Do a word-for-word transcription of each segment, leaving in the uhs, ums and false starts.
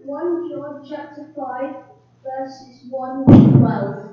First John chapter five, verses one to twelve.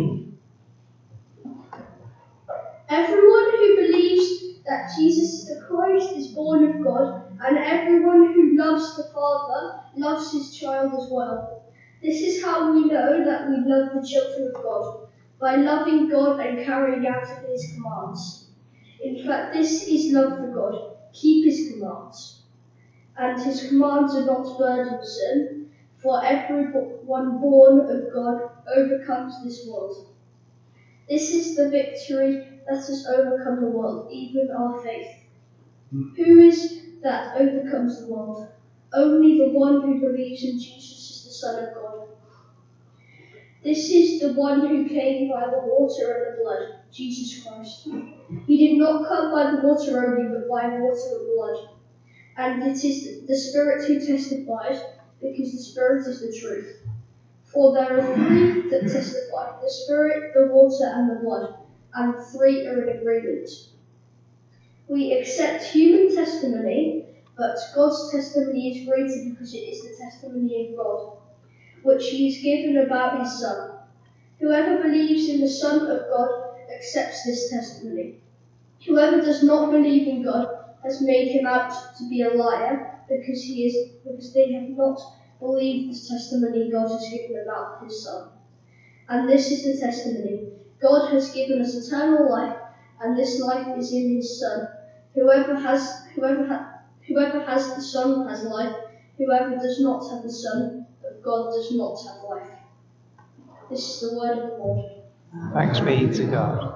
Everyone who believes that Jesus is the Christ is born of God, and everyone who loves the Father loves his child as well. This is how we know that we love the children of God, by loving God and carrying out his commands. In fact, this is love for God, keep his commands. And his commands are not burdensome, for everyone born of God overcomes this world. This is the victory that has overcome the world, even our faith. Who is that overcomes the world? Only the one who believes in Jesus is the Son of God. This is the one who came by the water and the blood, Jesus Christ. He did not come by the water only, but by water and blood. And it is the Spirit who testifies, because the Spirit is the truth. For there are three that testify, the Spirit, the water, and the blood, and three are in agreement. We accept human testimony, but God's testimony is greater because it is the testimony of God, which he has given about his Son. Whoever believes in the Son of God accepts this testimony. Whoever does not believe in God has made him out to be a liar, because he is because they have not believed the testimony God has given about his Son. And this is the testimony: God has given us eternal life, and this life is in his Son. Whoever has whoever ha, whoever has the Son has life. Whoever does not have the Son of God does not have life. This is the word of the Lord. Thanks be to God.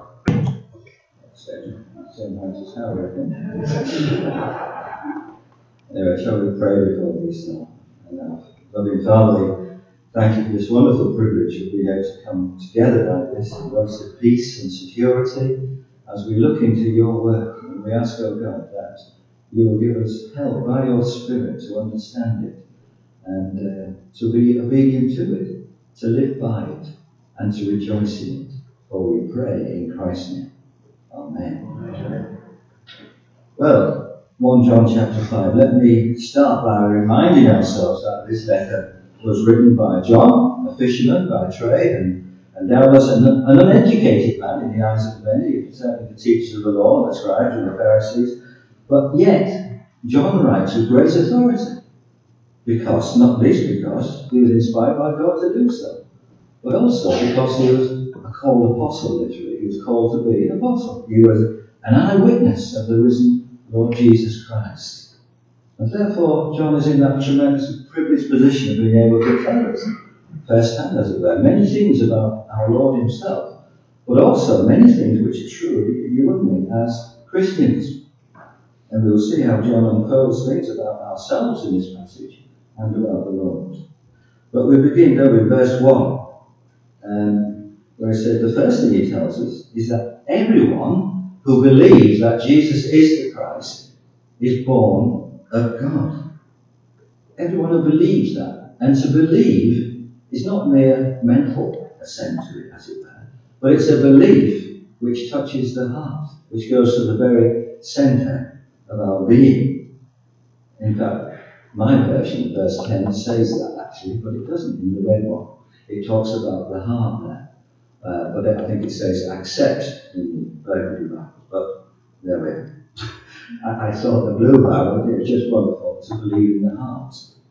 So much as how I reckon. Anyway, shall we pray before we start? And loving Father, thank you for this wonderful privilege of being able to come together like this in lots of peace and security as we look into your work. And we ask, oh God, that you will give us help by your Spirit to understand it and uh, to be obedient to it, to live by it, and to rejoice in it. For we pray in Christ's name. Amen. Amen. Well, First John chapter five. Let me start by reminding ourselves that this letter was written by John, a fisherman by trade, and, and doubtless an, an uneducated man in the eyes of many, certainly the teachers of the law, the scribes and the Pharisees. But yet, John writes with great authority, because, not least because, he was inspired by God to do so, but also because he was a called apostle, literally. He was called to be an apostle. He was an eyewitness of the risen Lord Jesus Christ. And therefore, John is in that tremendous privileged position of being able to tell us, firsthand as it were, many things about our Lord himself, but also many things which are true, you wouldn't as Christians. And we'll see how John unfolds things about ourselves in this passage and about the Lord. But we begin, though, with verse one. Um, where he said the first thing he tells us is that everyone who believes that Jesus is the Christ is born of God. Everyone who believes that. And to believe is not mere mental assent to it, as it were, but it's a belief which touches the heart, which goes to the very centre of our being. In fact, my version, verse ten, says that actually, but it doesn't in the red one. It talks about the heart there. Uh, but I think it says accept in the Burgundy Bible. But there we are. I, I thought the blue Bible, it was just wonderful to believe in the heart.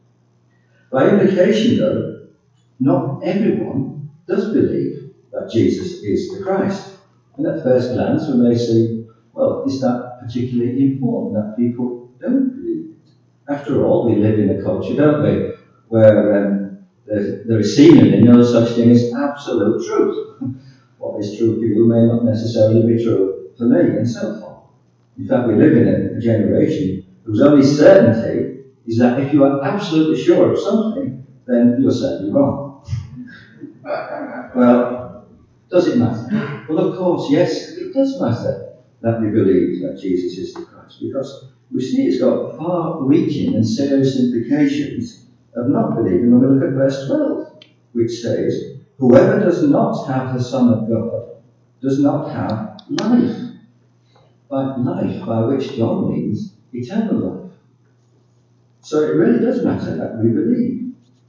By implication, though, not everyone does believe that Jesus is the Christ. And at first glance, we may say, well, is that particularly important that people don't believe it? After all, we live in a culture, don't we, where um, there, there is seemingly no such thing as absolute truth. What is true for you may not necessarily be true for me, and so forth. In fact, we live in a, a generation whose only certainty is that if you are absolutely sure of something, then you're certainly wrong. Well, does it matter? Well, of course, yes, it does matter that we believe that Jesus is the Christ, because we see it's got far-reaching and serious implications of not believing when we look at verse twelve, which says, whoever does not have the Son of God does not have life. By life, by which John means eternal life. So it really does matter that we believe.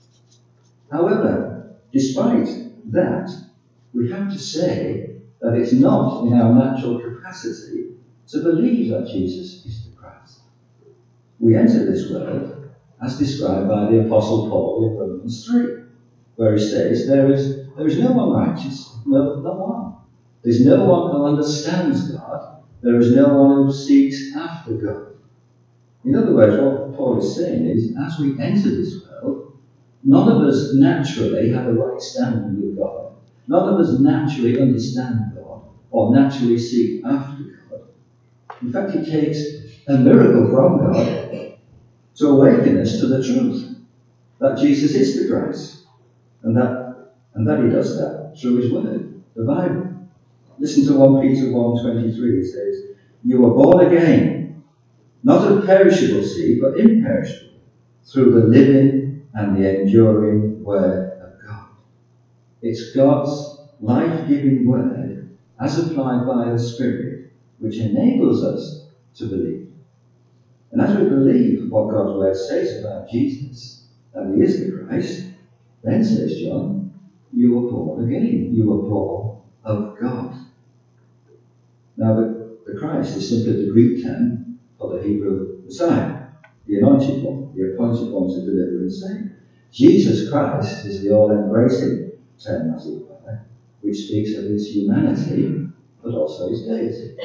However, despite that, we have to say that it's not in our natural capacity to believe that Jesus is the Christ. We enter this world as described by the Apostle Paul in Romans three, where he says, There is, there is no one righteous, no, not one. There's no one who understands God. There is no one who seeks after God. In other words, what Paul is saying is, as we enter this world, none of us naturally have a right standing with God. None of us naturally understand God or naturally seek after God. In fact, it takes a miracle from God to awaken us to the truth that Jesus is the Christ, and that and that he does that through his word, the Bible. Listen to First Peter one twenty-three. It says, You were born again, not of perishable seed, but imperishable, through the living and the enduring word of God. It's God's life-giving word, as applied by the Spirit, which enables us to believe. And as we believe what God's word says about Jesus, that he is the Christ, then, says John, you were born again. You were born of God. Now, the, the Christ is simply the Greek term for the Hebrew Messiah, the anointed one, the appointed one to deliver and save. Jesus Christ is the all-embracing term, as it were, which speaks of his humanity, but also his deity.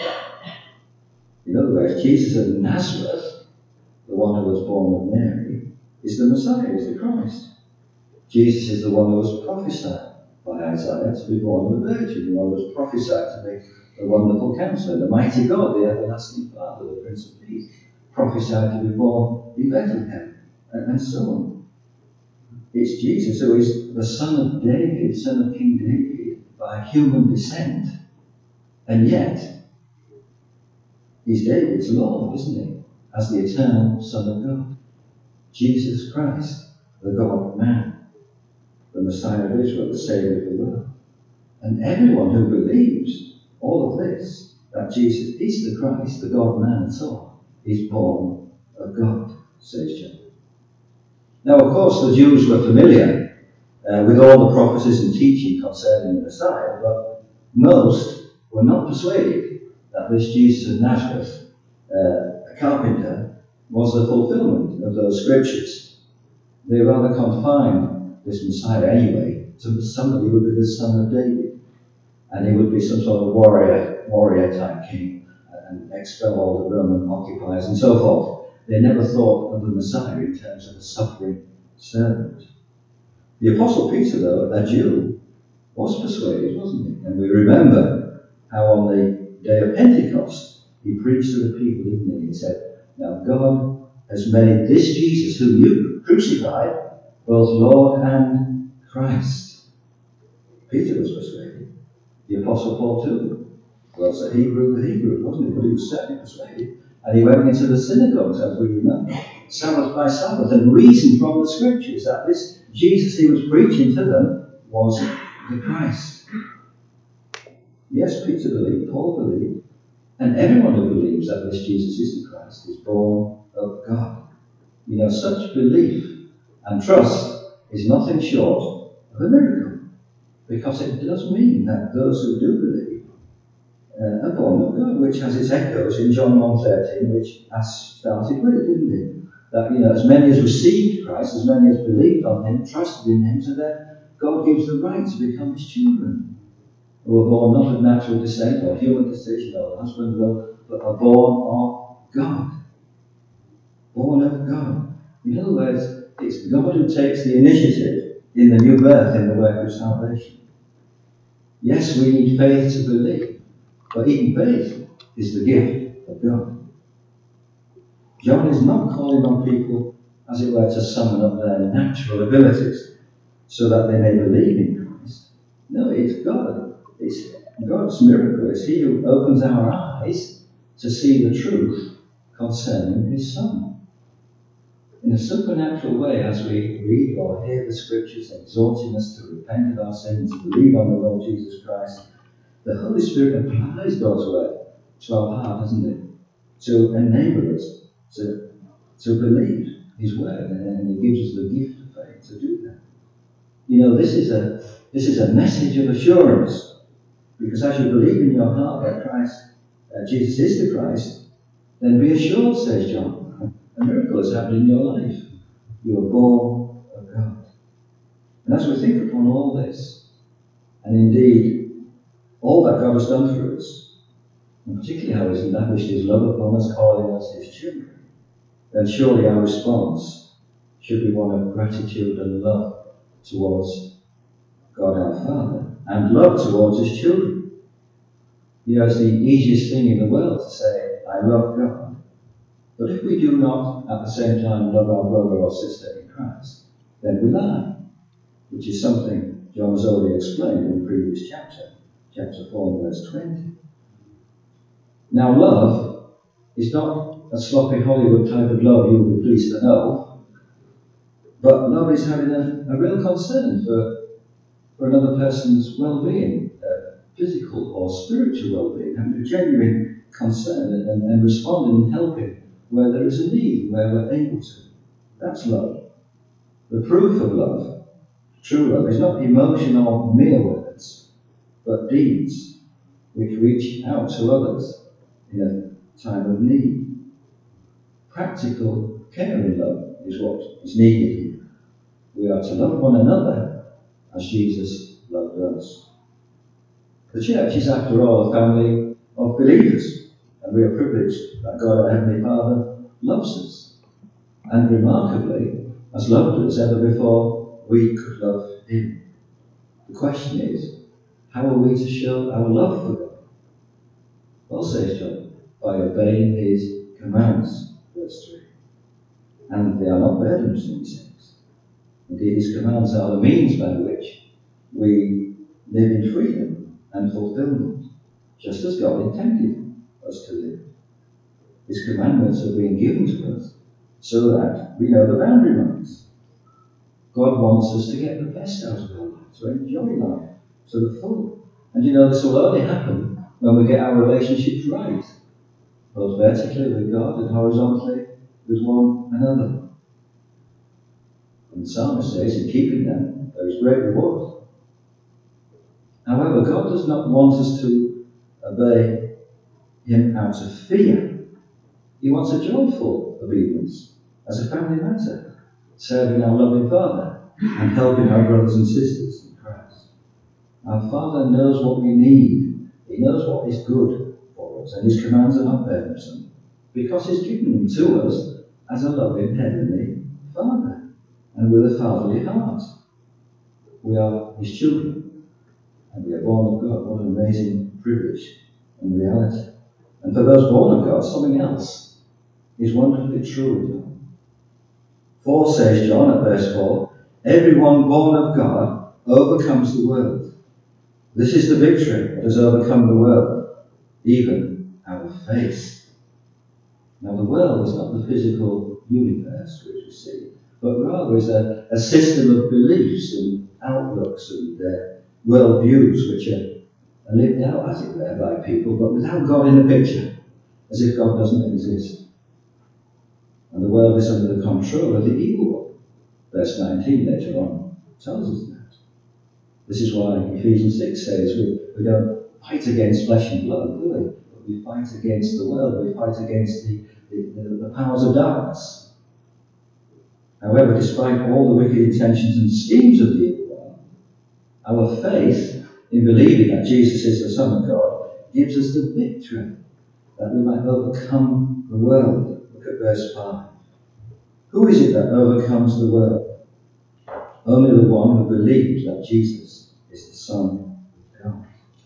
In other words, Jesus of Nazareth, the one who was born of Mary, is the Messiah, is the Christ. Jesus is the one who was prophesied by Isaiah to be born of a virgin, the one who was prophesied to be the wonderful counselor, the mighty God, the everlasting Father, the Prince of Peace, prophesied to be born in Bethlehem, and, and so on. It's Jesus who is the son of David, son of King David, by human descent, and yet he's David's Lord, isn't he? As the eternal Son of God. Jesus Christ, the God-man, the Messiah of Israel, the Saviour of the world. And everyone who believes all of this, that Jesus is the Christ, the God-man and so on, is born of God, says John. Now, of course, the Jews were familiar uh, with all the prophecies and teaching concerning the Messiah, but most were not persuaded that this Jesus of Nazareth, uh, a carpenter, was the fulfillment of those scriptures. They rather confined this Messiah anyway to somebody who would be the son of David, and he would be some sort of warrior, warrior type king, and expel all the Roman occupiers and so forth. They never thought of the Messiah in terms of a suffering servant. The Apostle Peter, though, a Jew, was persuaded, wasn't he? And we remember how on the day of Pentecost, he preached to the people, didn't he? He said, Now God has made this Jesus, whom you crucified, both Lord and Christ. Peter was persuaded. The Apostle Paul too was a Hebrew of the Hebrews, wasn't he? But he was certainly persuaded. And he went into the synagogues, as we remember, Sabbath by Sabbath, and reasoned from the scriptures that this Jesus he was preaching to them was the Christ. Yes, Peter believed, Paul believed, and everyone who believes that this Jesus is the Christ is born of God. You know, such belief and trust is nothing short of a miracle, because it does mean that those who do believe uh, are born of God, which has its echoes in John one thirteen, which has started with it, didn't it? That, you know, as many as received Christ, as many as believed on him, trusted in him, so that God gives the right to become his children, who are born not of natural descent or human decision or husband will, but are born of God. Born of God. In other words, it's God who takes the initiative in the new birth, in the work of salvation. Yes, we need faith to believe, but even faith is the gift of God. John is not calling on people, as it were, to summon up their natural abilities so that they may believe in Christ. No, it's God. It's God's miracle. It's he who opens our eyes to see the truth concerning his Son. In a supernatural way, as we read or hear the scriptures exhorting us to repent of our sins, to believe on the Lord Jesus Christ, the Holy Spirit applies God's word to our heart, doesn't it? To enable us to, to believe his word, and he gives us the gift of faith to do that. You know, this is a this is a message of assurance, because as you believe in your heart that Christ, uh, Jesus is the Christ, then be assured, says John, a miracle has happened in your life. You are born of God. And as we think upon all this, and indeed all that God has done for us, and particularly how He's lavished His love upon us, calling us His children, then surely our response should be one of gratitude and love towards God our Father, and love towards His children. You know, it's the easiest thing in the world to say, I love God. But if we do not at the same time love our brother or sister in Christ, then we lie, which is something John has already explained in the previous chapter, chapter four and verse twenty. Now, love is not a sloppy Hollywood type of love you will be pleased to know, but love is having a, a real concern for, for another person's well-being, uh, physical or spiritual well-being, having a genuine concern and, and responding and helping where there is a need, where we're able to. That's love. The proof of love, true love, is not emotional mere words, but deeds which reach out to others in a time of need. Practical, caring love is what is needed here. We are to love one another as Jesus loved us. The church is, after all, a family of believers, and we are privileged that God, our Heavenly Father, loves us, and remarkably, has loved us ever before we could love Him. The question is, how are we to show our love for God? Well, says John, by obeying His commands, verse three. And they are not burdensome, he says. Indeed, His commands are the means by which we live in freedom and fulfillment, just as God intended us to live. His commandments are being given to us so that we know the boundary marks. God wants us to get the best out of our lives, to enjoy life to the full. And you know, this will only happen when we get our relationships right, both vertically with God and horizontally with one another. And the psalmist says, in keeping them, there is great reward. However, God does not want us to obey Him out of fear. He wants a joyful obedience as a family matter, serving our loving Father and helping our brothers and sisters in Christ. Our Father knows what we need. He knows what is good for us, and His commands are not burdensome, because He's given them to us as a loving heavenly Father, and with a fatherly heart. We are His children, and we are born of God. What an amazing privilege and reality. And for those born of God, something else is wonderfully true. For, says John at verse four, everyone born of God overcomes the world. This is the victory that has overcome the world, even our faith. Now, the world is not the physical universe which we see, but rather is a, a system of beliefs and outlooks and uh, worldviews which are, are lived out, as it were, by people, but without God in the picture, as if God doesn't exist. And the world is under the control of the evil one. Verse nineteen later on tells us that. This is why Ephesians six says we, we don't fight against flesh and blood, do we? But we fight against the world, we fight against the, the, the, the powers of darkness. However, despite all the wicked intentions and schemes of the evil one, our faith in believing that Jesus is the Son of God gives us the victory that we might overcome the world. Look at verse five. Who is it that overcomes the world? Only the one who believes that Jesus is the Son of God.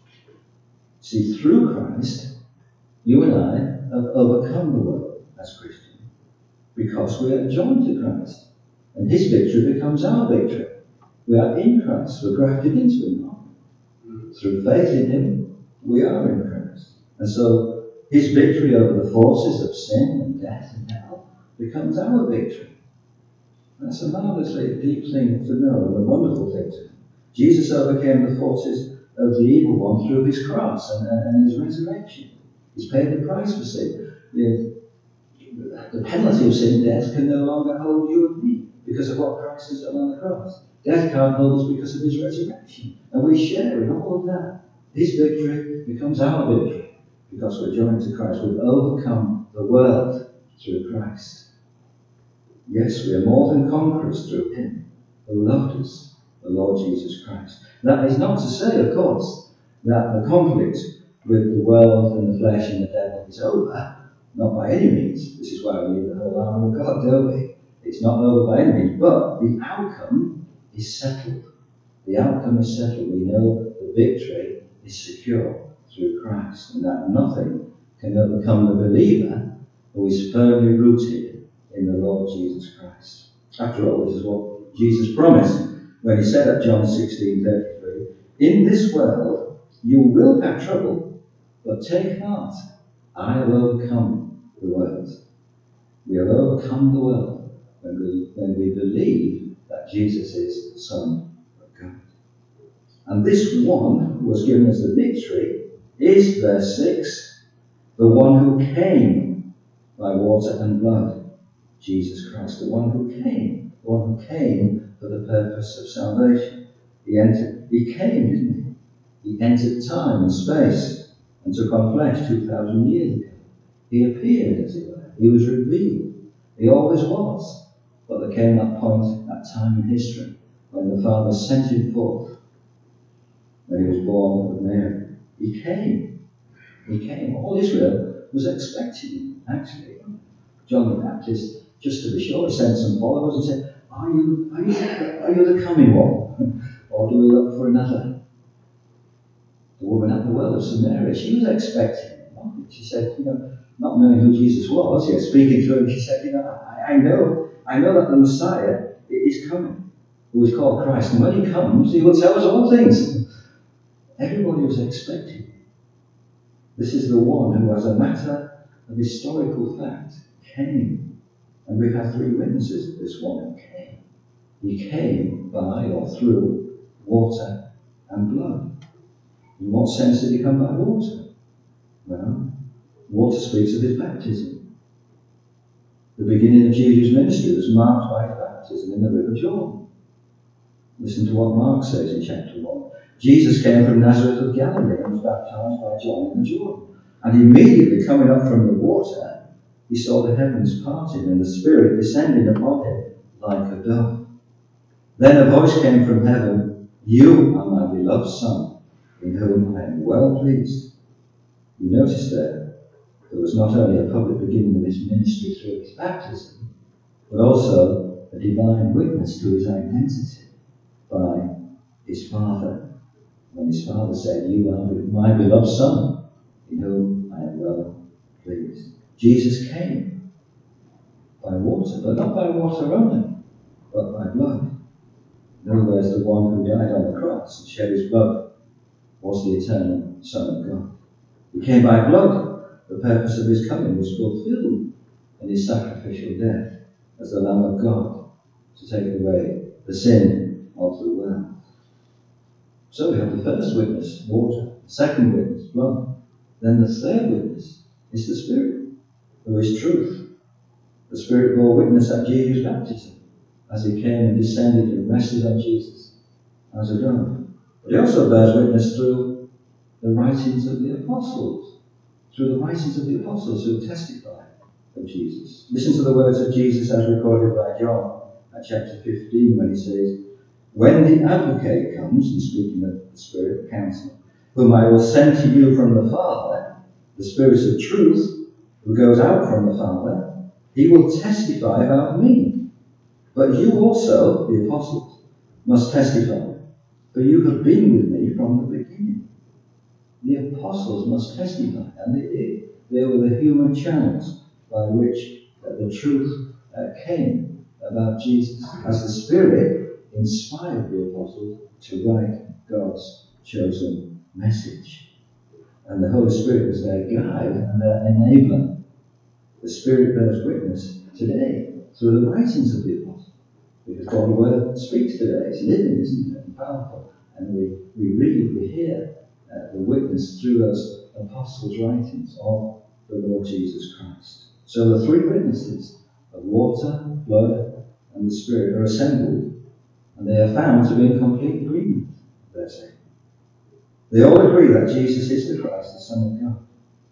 See, through Christ, you and I have overcome the world as Christians because we are joined to Christ, and His victory becomes our victory. We are in Christ, we're grafted into Him. Through faith in Him, we are in Christ. And so His victory over the forces of sin and death and hell becomes our victory. That's a marvelously deep thing to know and a wonderful thing to know. Jesus overcame the forces of the evil one through His cross and, and, and His resurrection. He's paid the price for sin. The, the penalty of sin, death, can no longer hold you and me. because of what Christ has done on the cross. Death can't hold us because of his resurrection. And we share in all of that. His victory becomes our victory because we're joined to Christ. We've overcome the world through Christ. Yes, we are more than conquerors through him who loved us, the Lord Jesus Christ. That is not to say, of course, that the conflict with the world and the flesh and the devil is over. Not by any means. This is why we need the whole armour of God, don't we? It's not over by any means. But the outcome is settled. The outcome is settled. We know the victory is secure through Christ, and that nothing can overcome the believer who is firmly rooted in the Lord Jesus Christ. After all, this is what Jesus promised when he said at John sixteen thirty-three, "In this world you will have trouble, but take heart, I have overcome the world." We have overcome the world when we, when we believe that Jesus is the Son of God. And this one who has given us the victory is, verse six, the one who came by water and blood, Jesus Christ, the one who came, the one who came for the purpose of salvation. He entered, he came, didn't he? He entered time and space and took on flesh two thousand years ago. He appeared, as it were. He was revealed. He always was. But there came that point, that time in history, when the Father sent him forth, when he was born of Mary. He came. He came. All Israel was expecting him, actually. John the Baptist, just to be sure, sent some followers and said, Are you, are you, are you the coming one? Or do we look for another? The woman at the well of Samaria, she was expecting him. She said, you know, not knowing who Jesus was, yet speaking to him, she said, you know, I, I know, I know that the Messiah is coming, who is called Christ. And when he comes, he will tell us all things. Everybody was expecting him. This is the one who, as a matter of historical fact, came. And we have three witnesses of this one who came. He came by or through water and blood. In what sense did he come by water? Well, water speaks of his baptism. The beginning of Jesus' ministry was marked by his baptism in the River Jordan. Listen to what Mark says in chapter one. Jesus came from Nazareth of Galilee and was baptized by John in the Jordan. And immediately coming up from the water, he saw the heavens parting and the Spirit descending upon him like a dove. Then a voice came from heaven, "You are my beloved Son, in whom I am well pleased." You notice there, there was not only a public beginning of his ministry through his baptism, but also a divine witness to his identity by his Father. When his Father said, "You are my beloved Son, in whom I am well pleased." Jesus came by water, but not by water only, but by blood. In other words, the one who died on the cross and shed his blood was the eternal Son of God. He came by blood. The purpose of his coming was fulfilled in his sacrificial death as the Lamb of God to take away the sin of the world. So we have the first witness, water. The second witness, blood. Then the third witness is the Spirit, who is truth. The Spirit bore witness at Jesus' baptism as he came and descended and rested on Jesus as a dove. But he also bears witness through the writings of the apostles, through the writings of the apostles who testify of Jesus. Listen to the words of Jesus as recorded by John at chapter fifteen when he says, "When the Advocate comes," and speaking of the Spirit, the Counselor, "whom I will send to you from the Father, the Spirit of truth, who goes out from the Father, he will testify about me. But you also, the apostles, must testify, for you have been with me from the beginning." The apostles must testify, and they did. They were the human channels by which uh, the truth uh, came about Jesus, as the Spirit inspired the apostles to write God's chosen message. And the Holy Spirit was their guide and their enabler. The Spirit bears witness today through the writings of the apostles. Because God's word speaks today. It's living, isn't it? And powerful. And we, we read, we hear uh, the witness through those apostles' writings of the Lord Jesus Christ. So the three witnesses of water, blood, and the Spirit are assembled, and they are found to be in complete agreement, verse eight. They all agree that Jesus is the Christ, the Son of God.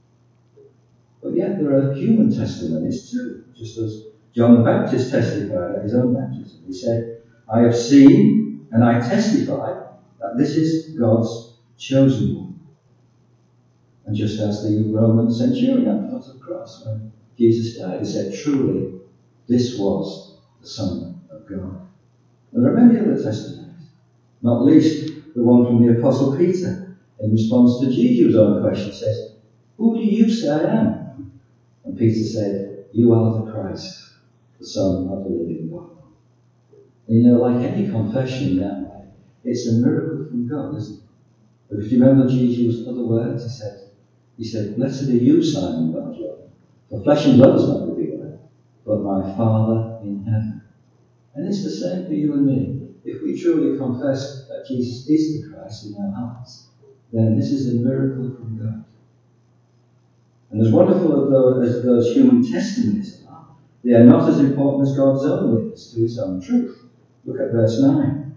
But yet there are human testimonies too, just as John the Baptist testified at his own baptism. He said, I have seen and I testify that this is God's chosen one. And just as the Roman centurion at the foot of the cross, when Jesus died, he said, truly, this was the Son of God. And there are many other testimonies, not least the one from the Apostle Peter in response to Jesus' own question. He says, who do you say I am? And Peter said, you are the Christ, the Son of the living God. And you know, like any confession in that way, it's a miracle from God, isn't it? But if you remember Jesus' other words, he said, he said, blessed are you, Simon Bar-Jonah, for flesh and blood has not revealed it, but my Father in heaven. And it's the same for you and me. If we truly confess that Jesus is the Christ in our hearts, then this is a miracle from God. And as wonderful as those, as those human testimonies are, they are not as important as God's own witness to his own truth. Look at verse nine.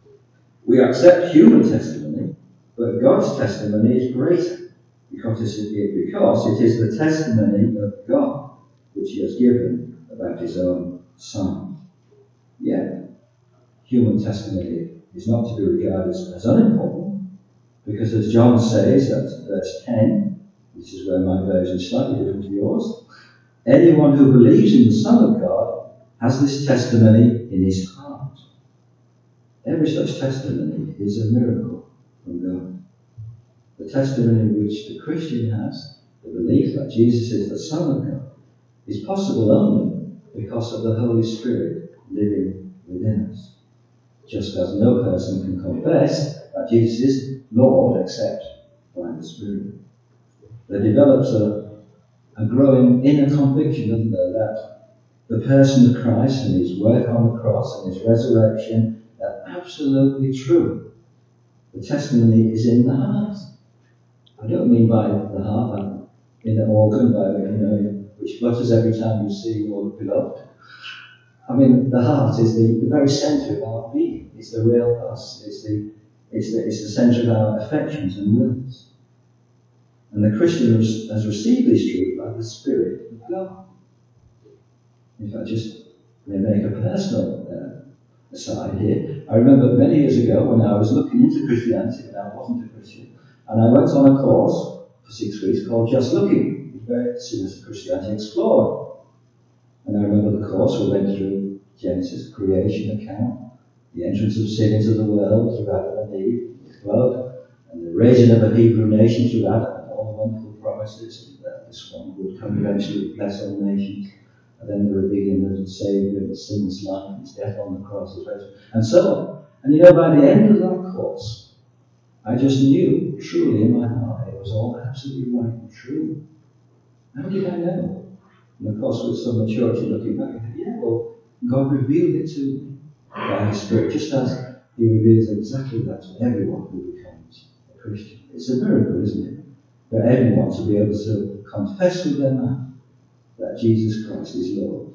We accept human testimony, but God's testimony is greater, because it, because it is the testimony of God which he has given about his own Son. Yet, human testimony is not to be regarded as, as unimportant, because as John says at verse ten, this is where my version is slightly different to yours, anyone who believes in the Son of God has this testimony in his heart. Every such testimony is a miracle from God. The testimony which the Christian has, the belief that Jesus is the Son of God, is possible only because of the Holy Spirit living within us. Just as no person can confess that Jesus is Lord except by the Spirit. There develops a, a growing inner conviction, doesn't there, that the person of Christ and his work on the cross and his resurrection are absolutely true. The testimony is in the heart. I don't mean by the heart, but in the organ, by, you know, which flutters every time you see your beloved. I mean, the heart is the, the very centre of our being. It's the real us. It's the, it's the, it's the centre of our affections and wills. And the Christian has received this truth by the Spirit of God. If I just may make a personal uh, aside here, I remember many years ago when I was looking into Christianity, and I wasn't a Christian, and I went on a course for six weeks called Just Looking. It was very similar to Christianity Explored. And I remember the course we went through Genesis, creation account, the entrance of sin into the world through Adam and Eve, the flood, and the raising of a Hebrew nation through Adam, and all the wonderful promises that this one would come eventually to bless all nations, and then the revealing of the Saviour, his sinless life, his death on the cross, his resurrection, and so on. And you know, by the end of that course, I just knew truly in my heart it was all absolutely right and true. How did I know? And of course, with some maturity looking back, I thought, yeah, well, God revealed it to me by his Spirit, just as he reveals exactly that to everyone who becomes a Christian. It's a miracle, isn't it? For everyone to be able to confess with their mouth that Jesus Christ is Lord.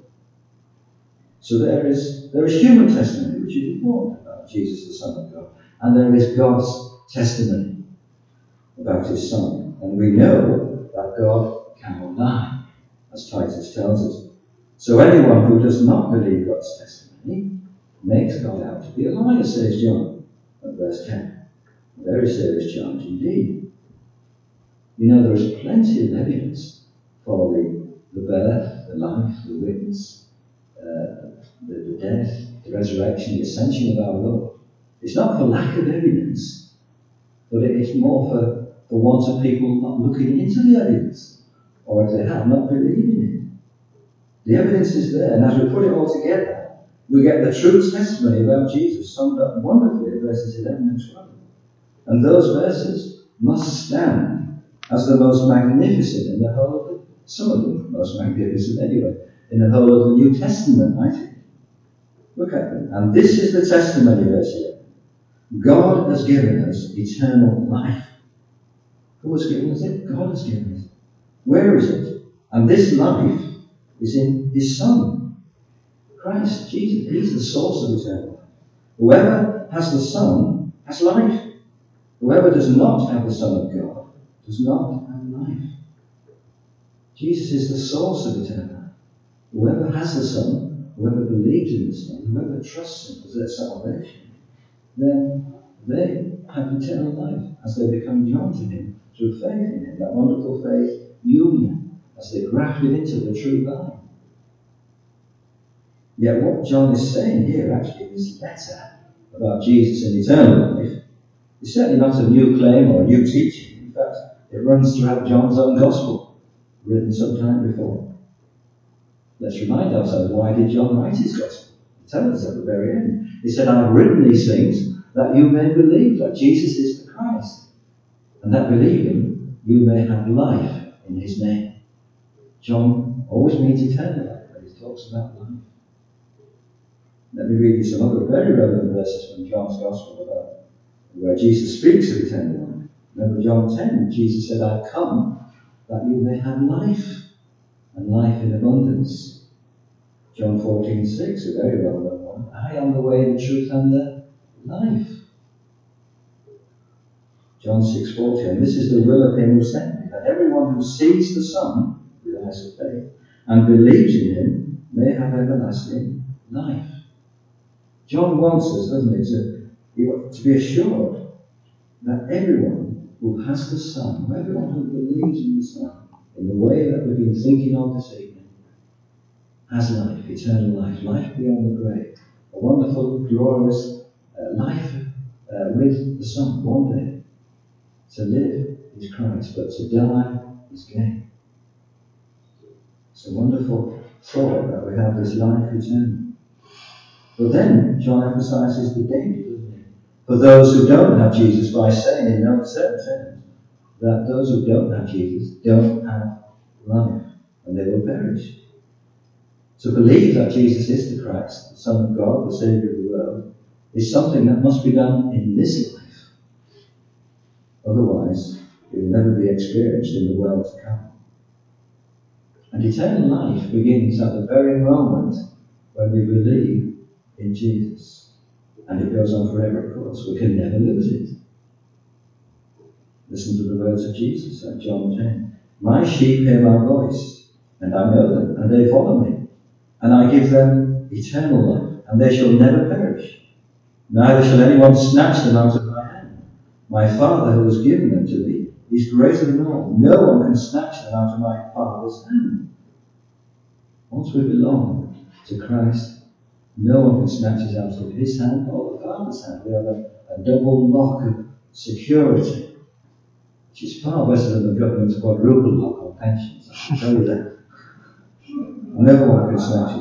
So there is there is human testimony, which is important about Jesus, the Son of God, and there is God's testimony about his Son. And we know that God cannot lie, as Titus tells us. So anyone who does not believe God's testimony makes God out to be a liar, says John at verse ten. A very serious charge indeed. You know, there is plenty of evidence for the, the birth, the life, the witness, uh, the, the death, the resurrection, the ascension of our Lord. It's not for lack of evidence, but it is more for, for want of people not looking into the evidence, or if they have, not believing it. The evidence is there, and as we put it all together, we get the true testimony about Jesus summed up wonderfully in verses eleven and twelve. And those verses must stand as the most magnificent in the whole of the, some of them most magnificent anyway, in the whole of the New Testament, I think. Look at them. And this is the testimony, verse eleven. God has given us eternal life. Who has given us it? God has given us it. Where is it? And this life is in his Son. Christ, Jesus, he's the source of eternal life. Whoever has the Son has life. Whoever does not have the Son of God does not have life. Jesus is the source of eternal life. Whoever has the Son, whoever believes in the Son, whoever trusts Him as their salvation, then they have eternal life as they become joined to Him through faith in Him, that wonderful faith union, as they're grafted into the true vine. Yet what John is saying here, actually, in this letter about Jesus and eternal life, is certainly not a new claim or a new teaching. In fact, it runs throughout John's own Gospel, written some time before. Let's remind ourselves, why did John write his Gospel? He tells us at the very end. He said, I've written these things that you may believe that Jesus is the Christ, and that believing you may have life in His name. John always means eternal life when he talks about life. Let me read you some other very relevant verses from John's Gospel about where Jesus speaks of eternal life. Remember John ten, Jesus said, I've come that you may have life, and life in abundance. John fourteen six, a very well-known one. I am the way, the truth, and the life. John six forty, and this is the will of Him who sent me, that everyone who sees the Son, with eyes of faith, and believes in Him, may have everlasting life. John wants us, doesn't he, to, to be assured that everyone who has the Son, everyone who believes in the Son, in the way that we've been thinking of this evening, has life, eternal life, life beyond the grave, a wonderful, glorious uh, life uh, with the Son one day. To live is Christ, but to die is gain. It's a wonderful thought that we have this life eternal. But then John emphasizes the danger, doesn't he? For those who don't have Jesus, by saying in no certain terms that those who don't have Jesus don't have life, and they will perish. To believe that Jesus is the Christ, the Son of God, the Saviour of the world, is something that must be done in this life. Otherwise, it will never be experienced in the world to come. And eternal life begins at the very moment when we believe in Jesus. And it goes on forever, of course. We can never lose it. Listen to the words of Jesus at John ten. My sheep hear my voice, and I know them, and they follow me. And I give them eternal life, and they shall never perish. Neither shall anyone snatch them out of my hand. My Father who has given them to me is greater than all. No one can snatch them out of my Father's hand. Once we belong to Christ, no one can snatch us out of His hand or the Father's hand. We have a, a double lock of security, which is far better than the government's quadruple lock on pensions, I can tell you that. No one can snatch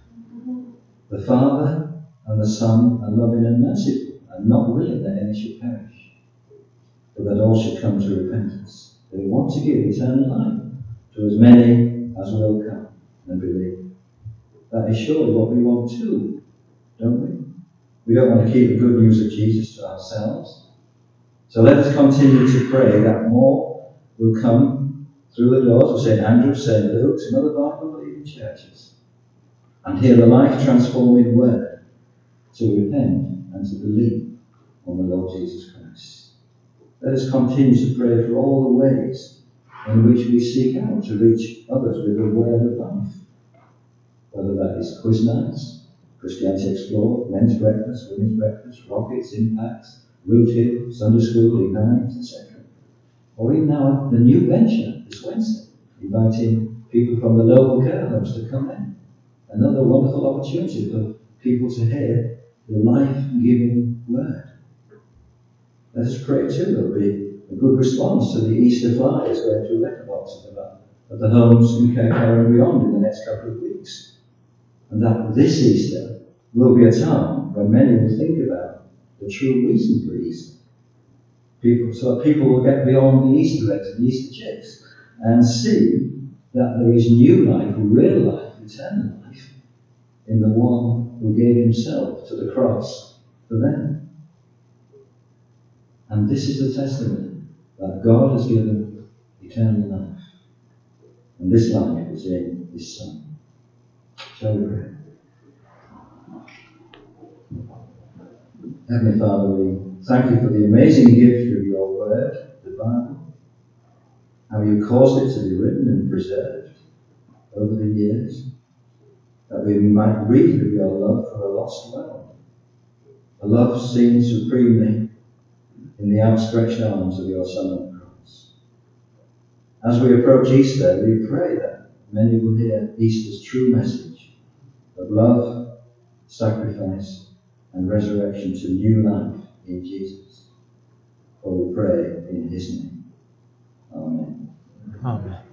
it. The Father and the Son are loving and merciful, and not willing that any should perish, but that all should come to repentance. They want to give eternal life to as many as will come and believe. That is surely what we want too, don't we? We don't want to keep the good news of Jesus to ourselves. So let us continue to pray that more will come through the doors of Saint Andrew, Saint Luke's, and other Bible-believing churches, and hear the life-transforming word to repent and to believe on the Lord Jesus Christ. Let us continue to pray for all the ways in which we seek out to reach others with the word of life, whether that is quiz nights, Christianity Explored, men's breakfast, women's breakfast, rockets, impacts, rooted, Sunday school, ignite, et cetera. Or even now, the new venture this Wednesday, inviting people from the local care homes to come in. Another wonderful opportunity for people to hear the life-giving word. Let us pray too there will be a good response to the Easter flyers going through letterboxes about at the homes in Kirkcaldy and beyond in the next couple of weeks. And that this Easter will be a time when many will think about the true reason for Easter. People, so that people will get beyond the Easter eggs and the Easter chicks and see that there is new life, real life, eternal life in the one who gave himself to the cross for them. And this is the testimony that God has given eternal life. And this life is in His Son. Shall we pray? Heavenly Father, we thank you for the amazing gift of your word, the Bible, how you caused it to be written and preserved over the years, that we might read of your love for a lost world, a love seen supremely in the outstretched arms of your Son on the cross. As we approach Easter, we pray that many will hear Easter's true message of love, sacrifice, and resurrection to new life in Jesus. For we pray in his name. Amen. Amen.